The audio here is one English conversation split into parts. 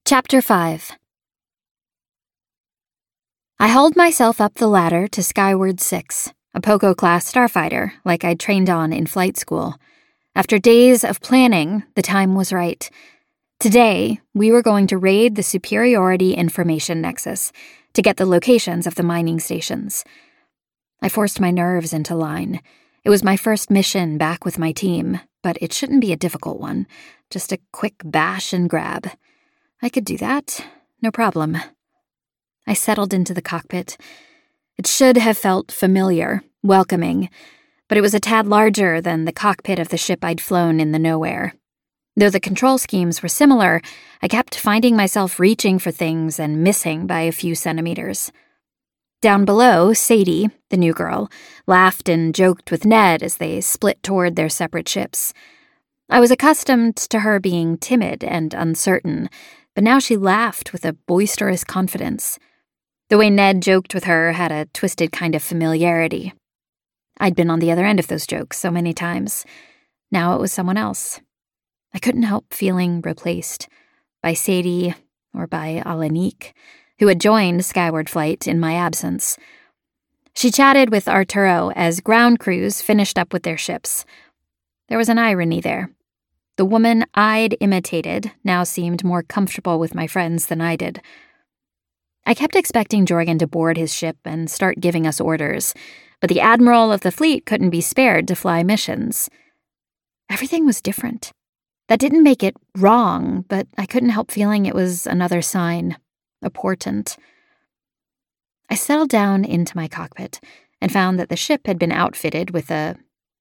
Chapter 5. I hauled myself up the ladder to Skyward 6, a Poco-class starfighter like I'd trained on in flight school. After days of planning, the time was right. Today, we were going to raid the Superiority Information Nexus to get the locations of the mining stations. I forced my nerves into line. It was my first mission back with my team, but it shouldn't be a difficult one. Just a quick bash and grab. I could do that. No problem. I settled into the cockpit. It should have felt familiar, welcoming, but it was a tad larger than the cockpit of the ship I'd flown in the Nowhere. Though the control schemes were similar, I kept finding myself reaching for things and missing by a few centimeters. Down below, Sadie, the new girl, laughed and joked with Ned as they split toward their separate ships. I was accustomed to her being timid and uncertain, but now she laughed with a boisterous confidence. The way Ned joked with her had a twisted kind of familiarity. I'd been on the other end of those jokes so many times. Now it was someone else. I couldn't help feeling replaced by Sadie or by Alanique, who had joined Skyward Flight in my absence. She chatted with Arturo as ground crews finished up with their ships. There was an irony there. The woman I'd imitated now seemed more comfortable with my friends than I did. I kept expecting Jorgen to board his ship and start giving us orders, but the admiral of the fleet couldn't be spared to fly missions. Everything was different. That didn't make it wrong, but I couldn't help feeling it was another sign, a portent. I settled down into my cockpit and found that the ship had been outfitted with a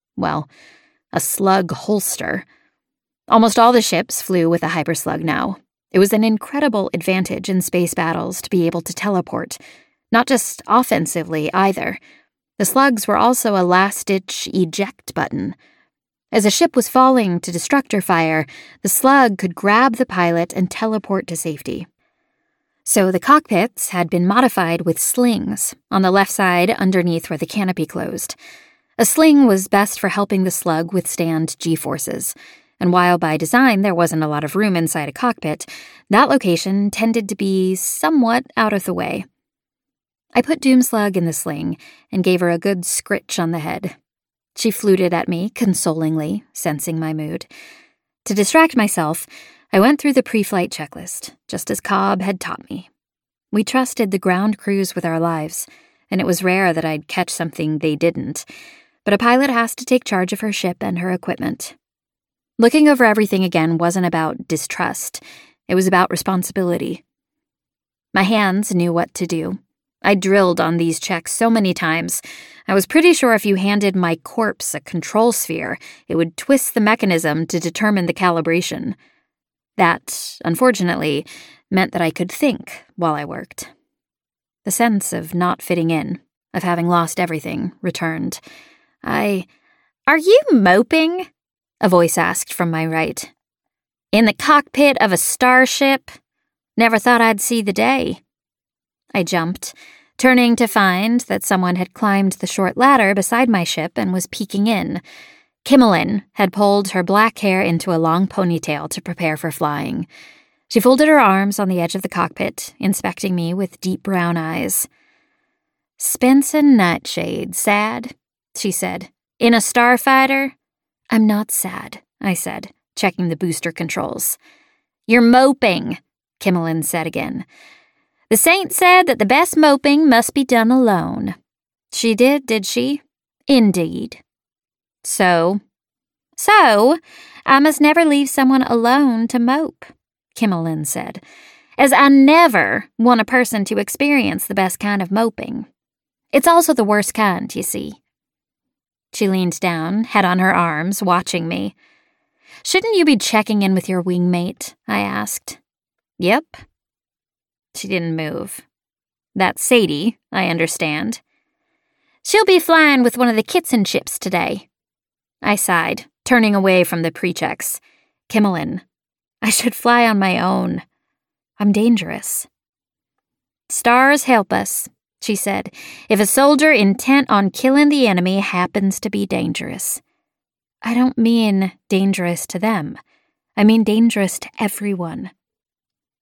slug holster. Almost all the ships flew with a hyperslug now. It was an incredible advantage in space battles to be able to teleport, not just offensively either. The slugs were also a last-ditch eject button. As a ship was falling to destructor fire, the slug could grab the pilot and teleport to safety. So the cockpits had been modified with slings on the left side underneath where the canopy closed. A sling was best for helping the slug withstand G-forces. And while by design there wasn't a lot of room inside a cockpit, that location tended to be somewhat out of the way. I put Doomslug in the sling and gave her a good scritch on the head. She fluted at me consolingly, sensing my mood. To distract myself, I went through the pre-flight checklist, just as Cobb had taught me. We trusted the ground crews with our lives, and it was rare that I'd catch something they didn't, but a pilot has to take charge of her ship and her equipment. Looking over everything again wasn't about distrust. It was about responsibility. My hands knew what to do. I drilled on these checks so many times. I was pretty sure if you handed my corpse a control sphere, it would twist the mechanism to determine the calibration. That, unfortunately, meant that I could think while I worked. The sense of not fitting in, of having lost everything, returned. Are you moping? A voice asked from my right. In the cockpit of a starship? Never thought I'd see the day. I jumped, turning to find that someone had climbed the short ladder beside my ship and was peeking in. Kimmelin had pulled her black hair into a long ponytail to prepare for flying. She folded her arms on the edge of the cockpit, inspecting me with deep brown eyes. "Spenson Nightshade, sad?" she said. "In a starfighter?" "I'm not sad," I said, checking the booster controls. "You're moping," Kimmelin said again. "The saint said that the best moping must be done alone." "She did she?" "Indeed." So, I must never leave someone alone to mope," Kimmelin said, "as I never want a person to experience the best kind of moping. It's also the worst kind, you see." She leaned down, head on her arms, watching me. "Shouldn't you be checking in with your wingmate?" I asked. "Yep." She didn't move. "That's Sadie, I understand." "She'll be flying with one of the Kitson ships today." I sighed, turning away from the pre-checks. "Kimmelin, I should fly on my own. I'm dangerous." "Stars help us," she said, "if a soldier intent on killing the enemy happens to be dangerous." "I don't mean dangerous to them. I mean dangerous to everyone."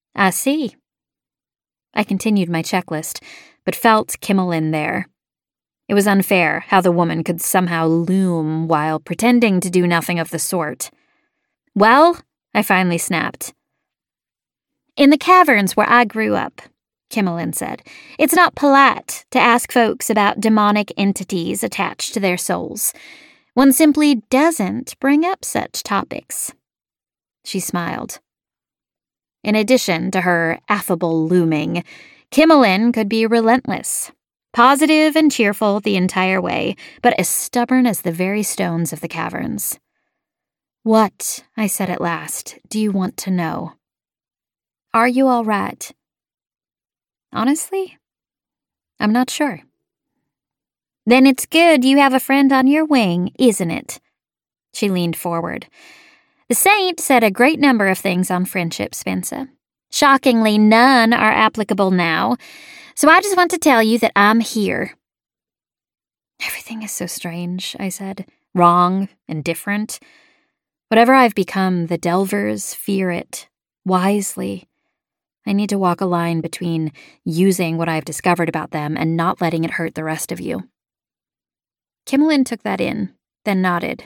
I see. I continued my checklist, but felt Kimmelin there. It was unfair how the woman could somehow loom while pretending to do nothing of the sort. Well, I finally snapped. In the caverns where I grew up, Kimmelin said, it's not polite to ask folks about demonic entities attached to their souls. One simply doesn't bring up such topics. She smiled. In addition to her affable looming, Kimmelin could be relentless, positive and cheerful the entire way, but as stubborn as the very stones of the caverns. What, I said at last, do you want to know? Are you all right? Honestly, I'm not sure. Then it's good you have a friend on your wing, isn't it? She leaned forward. The saint said a great number of things on friendship, Spencer. Shockingly, none are applicable now, so I just want to tell you that I'm here. Everything is so strange, I said. Wrong and different. Whatever I've become, the Delvers fear it, wisely. I need to walk a line between using what I've discovered about them and not letting it hurt the rest of you. Kimmelin took that in, then nodded.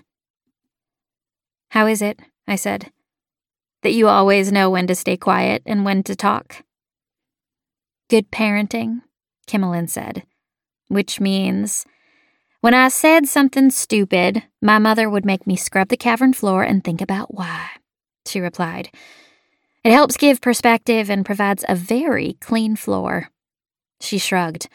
How is it, I said, that you always know when to stay quiet and when to talk? Good parenting, Kimmelin said, which means when I said something stupid, my mother would make me scrub the cavern floor and think about why, she replied. It helps give perspective and provides a very clean floor. She shrugged.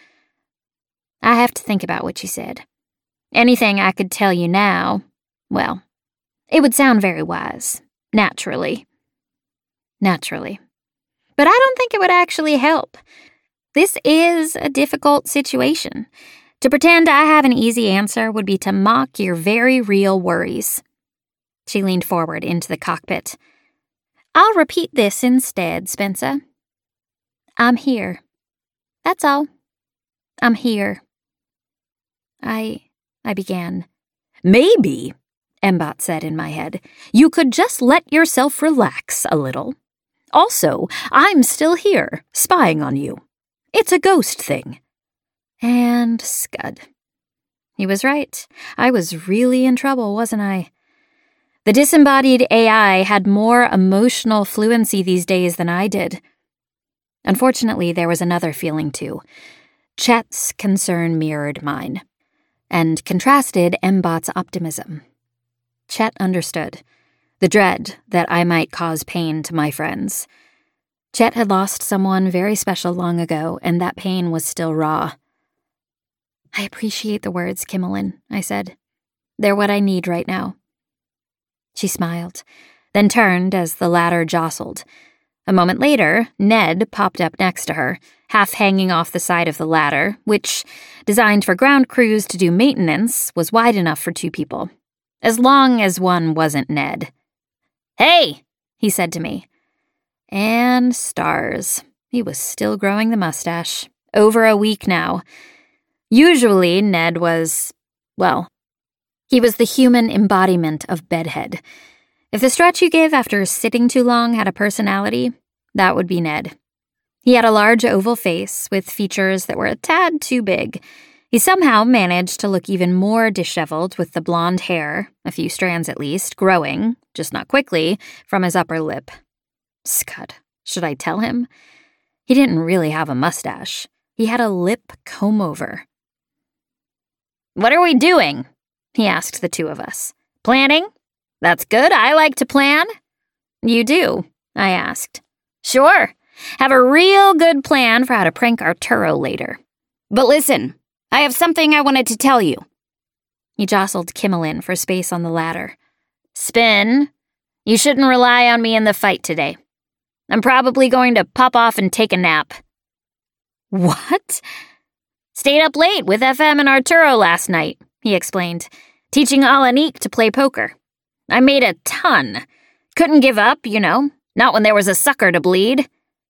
I have to think about what you said. Anything I could tell you now, well, it would sound very wise, naturally. Naturally. But I don't think it would actually help. This is a difficult situation. To pretend I have an easy answer would be to mock your very real worries. She leaned forward into the cockpit. I'll repeat this instead, Spencer. I'm here. That's all. I'm here. I began. Maybe, Mbot said in my head, you could just let yourself relax a little. Also, I'm still here, spying on you. It's a ghost thing. And scud. He was right. I was really in trouble, wasn't I? The disembodied AI had more emotional fluency these days than I did. Unfortunately, there was another feeling too. Chet's concern mirrored mine, and contrasted Mbot's optimism. Chet understood, the dread that I might cause pain to my friends. Chet had lost someone very special long ago, and that pain was still raw. I appreciate the words, Kimmelin, I said. They're what I need right now. She smiled, then turned as the ladder jostled. A moment later, Ned popped up next to her, half hanging off the side of the ladder, which, designed for ground crews to do maintenance, was wide enough for two people. As long as one wasn't Ned. Hey, he said to me. And stars. He was still growing the mustache. Over a week now. Usually, Ned was, well, he was the human embodiment of bedhead. If the stretch you give after sitting too long had a personality, that would be Ned. He had a large oval face with features that were a tad too big. He somehow managed to look even more disheveled with the blonde hair, a few strands at least, growing, just not quickly, from his upper lip. Scud, should I tell him? He didn't really have a mustache. He had a lip comb-over. What are we doing? He asked the two of us. Planning? That's good. I like to plan. You do? I asked. Sure. Have a real good plan for how to prank Arturo later. But listen, I have something I wanted to tell you. He jostled Kimmelin for space on the ladder. Spin, you shouldn't rely on me in the fight today. I'm probably going to pop off and take a nap. What? Stayed up late with FM and Arturo last night, he explained, teaching Alanik to play poker. I made a ton. Couldn't give up, you know, not when there was a sucker to bleed.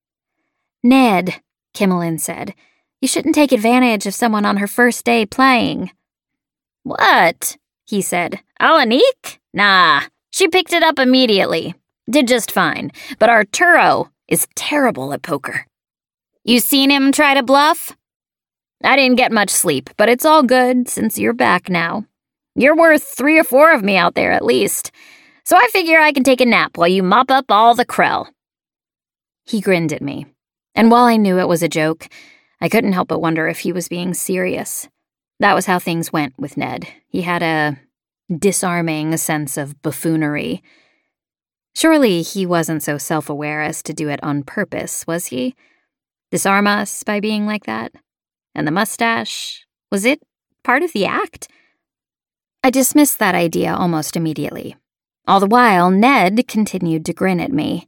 Ned, Kimmelin said, you shouldn't take advantage of someone on her first day playing. What? He said. Alanik? Nah, she picked it up immediately. Did just fine. But Arturo, is terrible at poker. You seen him try to bluff? I didn't get much sleep, but it's all good since you're back now. You're worth 3 or 4 of me out there at least, so I figure I can take a nap while you mop up all the krell. He grinned at me, and while I knew it was a joke, I couldn't help but wonder if he was being serious. That was how things went with Ned. He had a disarming sense of buffoonery. Surely he wasn't so self-aware as to do it on purpose, was he? Disarm us by being like that? And the mustache, was it part of the act? I dismissed that idea almost immediately. All the while, Ned continued to grin at me.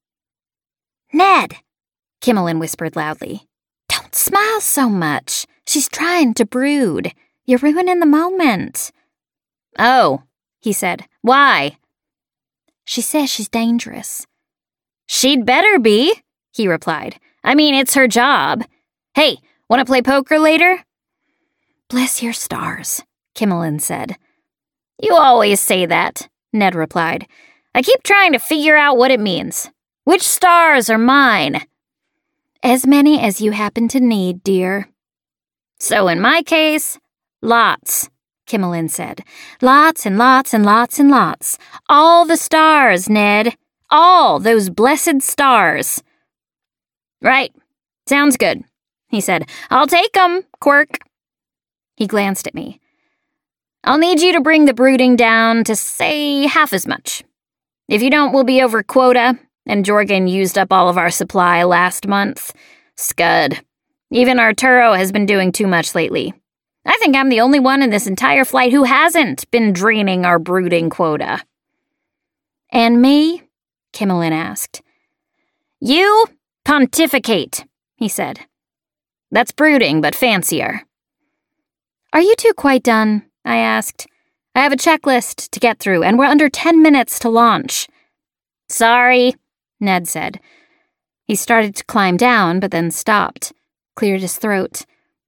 "Ned," Kimmelin whispered loudly, "don't smile so much. She's trying to brood. You're ruining the moment." "Oh," he said. "Why?" "She says she's dangerous." "She'd better be," he replied. "I mean, it's her job. Hey, want to play poker later?" "Bless your stars," Kimmelin said. "You always say that," Ned replied. "I keep trying to figure out what it means. Which stars are mine?" "As many as you happen to need, dear." "So in my case, lots," Kimmelin said. "Lots and lots and lots and lots. All the stars, Ned. All those blessed stars." "Right. Sounds good," he said. "I'll take 'em, Quirk." He glanced at me. "I'll need you to bring the brooding down to, say, half as much. If you don't, we'll be over quota, and Jorgen used up all of our supply last month. Scud. Even Arturo has been doing too much lately. I think I'm the only one in this entire flight who hasn't been draining our brooding quota." "And me?" Kimmelin asked. "You pontificate," he said. "That's brooding, but fancier." "Are you two quite done?" I asked. "I have a checklist to get through, and we're under 10 minutes to launch." "Sorry," Ned said. He started to climb down, but then stopped, cleared his throat.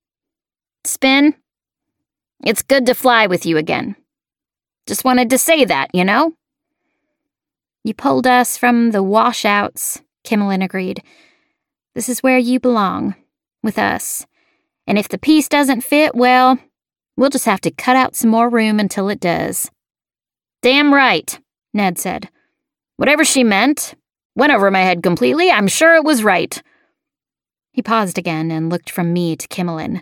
"Spin, it's good to fly with you again. Just wanted to say that, you know?" "You pulled us from the washouts," Kimmelin agreed. "This is where you belong, with us. And if the piece doesn't fit, well, we'll just have to cut out some more room until it does." "Damn right," Ned said. "Whatever she meant went over my head completely. I'm sure it was right." He paused again and looked from me to Kimmelin.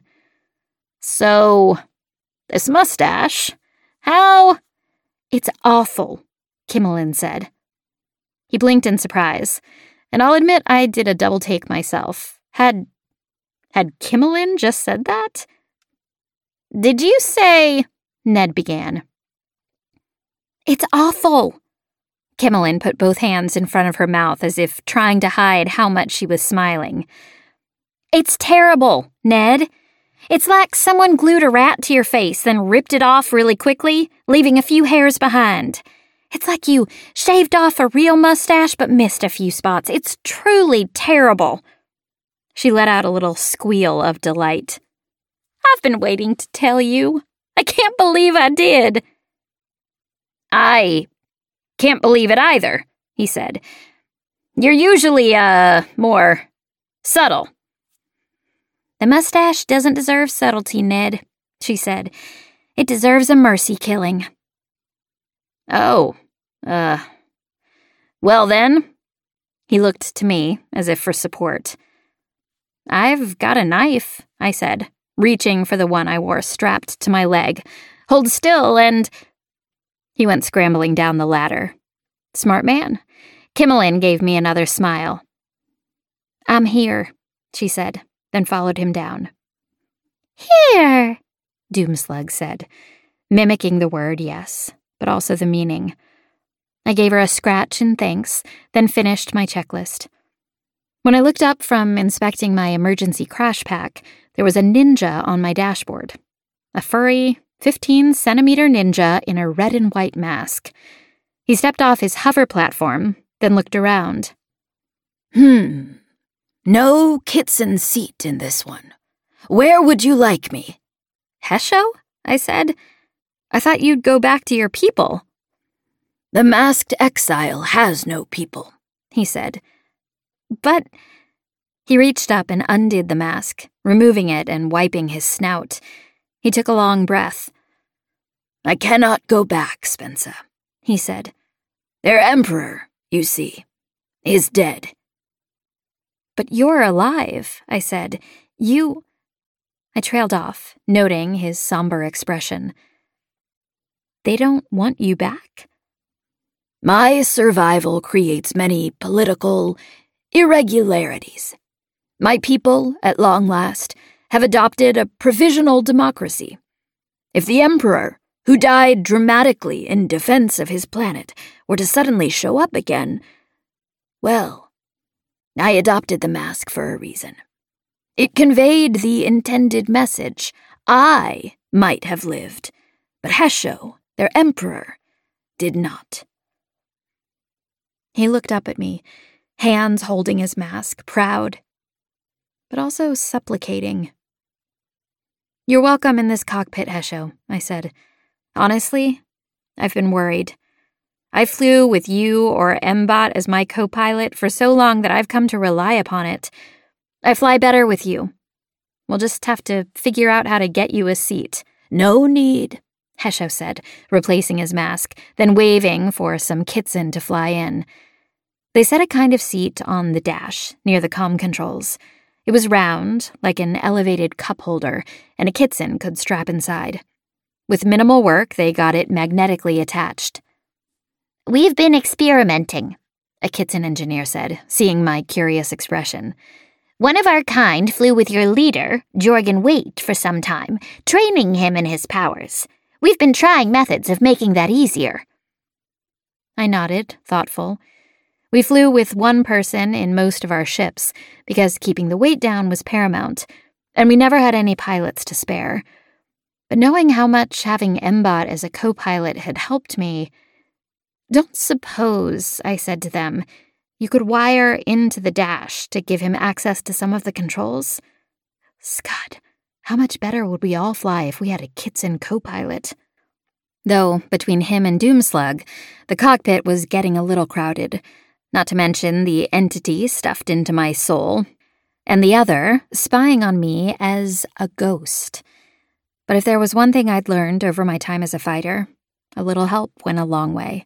"So, this mustache, how—" "It's awful," Kimmelin said. He blinked in surprise, and I'll admit I did a double take myself. Had Kimmelin just said that? "Did you say—" Ned began. "It's awful." Kimmelin put both hands in front of her mouth as if trying to hide how much she was smiling. "It's terrible, Ned. It's like someone glued a rat to your face, then ripped it off really quickly, leaving a few hairs behind. It's like you shaved off a real mustache but missed a few spots. It's truly terrible." She let out a little squeal of delight. "I've been waiting to tell you. I can't believe I did." "I can't believe it either," he said. "You're usually, more subtle." "The mustache doesn't deserve subtlety, Ned," she said. "It deserves a mercy killing." "Oh, well then." He looked to me, as if for support. "I've got a knife," I said, reaching for the one I wore strapped to my leg. "Hold still and—" He went scrambling down the ladder. Smart man. Kimmelin gave me another smile. "I'm here," she said, then followed him down. "Here," Doomslug said, mimicking the word, yes, but also the meaning. I gave her a scratch in thanks, then finished my checklist. When I looked up from inspecting my emergency crash pack, there was a ninja on my dashboard. A furry, 15-centimeter ninja in a red and white mask. He stepped off his hover platform, then looked around. No kitchen seat in this one. Where would you like me?" "Hesho?" I said. "I thought you'd go back to your people." "The masked exile has no people," he said. But he reached up and undid the mask, removing it and wiping his snout. He took a long breath. I cannot go back, Spensa, he said. Their emperor, you see, is dead. But you're alive, I said. I trailed off, noting his somber expression. They don't want you back? My survival creates many political irregularities. My people, at long last, have adopted a provisional democracy. If the emperor, who died dramatically in defense of his planet, were to suddenly show up again, well, I adopted the mask for a reason. It conveyed the intended message. I might have lived, but Hesho, their emperor, did not. He looked up at me, hands holding his mask, proud, but also supplicating. You're welcome in this cockpit, Hesho, I said. Honestly, I've been worried. I flew with you or Mbot as my co-pilot for so long that I've come to rely upon it. I fly better with you. We'll just have to figure out how to get you a seat. No need, Hesho said, replacing his mask, then waving for some Kitsen to fly in. They set a kind of seat on the dash, near the comm controls. It was round, like an elevated cup holder, and a Kitsen could strap inside. With minimal work, they got it magnetically attached. We've been experimenting, a Kitsen engineer said, seeing my curious expression. One of our kind flew with your leader, Jorgen Waite, for some time, training him in his powers. We've been trying methods of making that easier. I nodded, thoughtful. We flew with one person in most of our ships, because keeping the weight down was paramount, and we never had any pilots to spare. But knowing how much having Mbot as a co-pilot had helped me... Don't suppose, I said to them, you could wire into the dash to give him access to some of the controls? Scud, how much better would we all fly if we had a Kitsen co-pilot? Though, between him and Doomslug, the cockpit was getting a little crowded, not to mention the entity stuffed into my soul, and the other spying on me as a ghost. But if there was one thing I'd learned over my time as a fighter, a little help went a long way.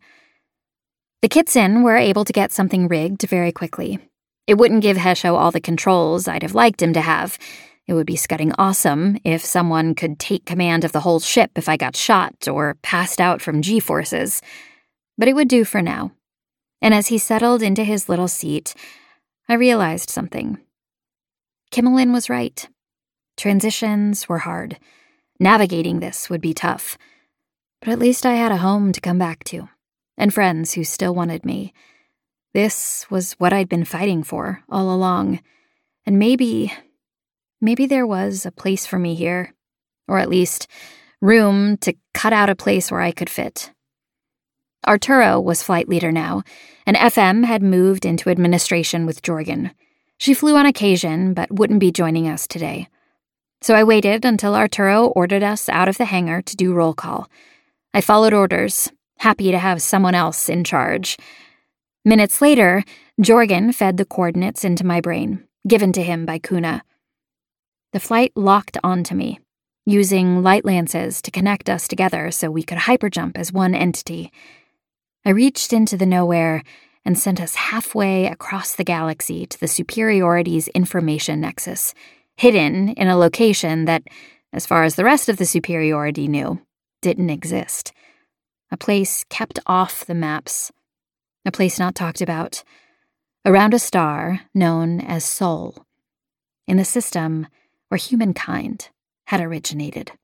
The Kitsen were able to get something rigged very quickly. It wouldn't give Hesho all the controls I'd have liked him to have. It would be scudding awesome if someone could take command of the whole ship if I got shot or passed out from G-forces. But it would do for now. And as he settled into his little seat, I realized something. Kimmelin was right. Transitions were hard. Navigating this would be tough. But at least I had a home to come back to, and friends who still wanted me. This was what I'd been fighting for all along, and maybe there was a place for me here, or at least room to cut out a place where I could fit. Arturo was flight leader now, and FM had moved into administration with Jorgen. She flew on occasion, but wouldn't be joining us today. So I waited until Arturo ordered us out of the hangar to do roll call. I followed orders, happy to have someone else in charge. Minutes later, Jorgen fed the coordinates into my brain, given to him by Kuna. The flight locked onto me, using light lances to connect us together so we could hyperjump as one entity. I reached into the nowhere and sent us halfway across the galaxy to the Superiority's information nexus, hidden in a location that, as far as the rest of the Superiority knew, didn't exist. A place kept off the maps. A place not talked about. Around a star known as Sol. In the system where humankind had originated.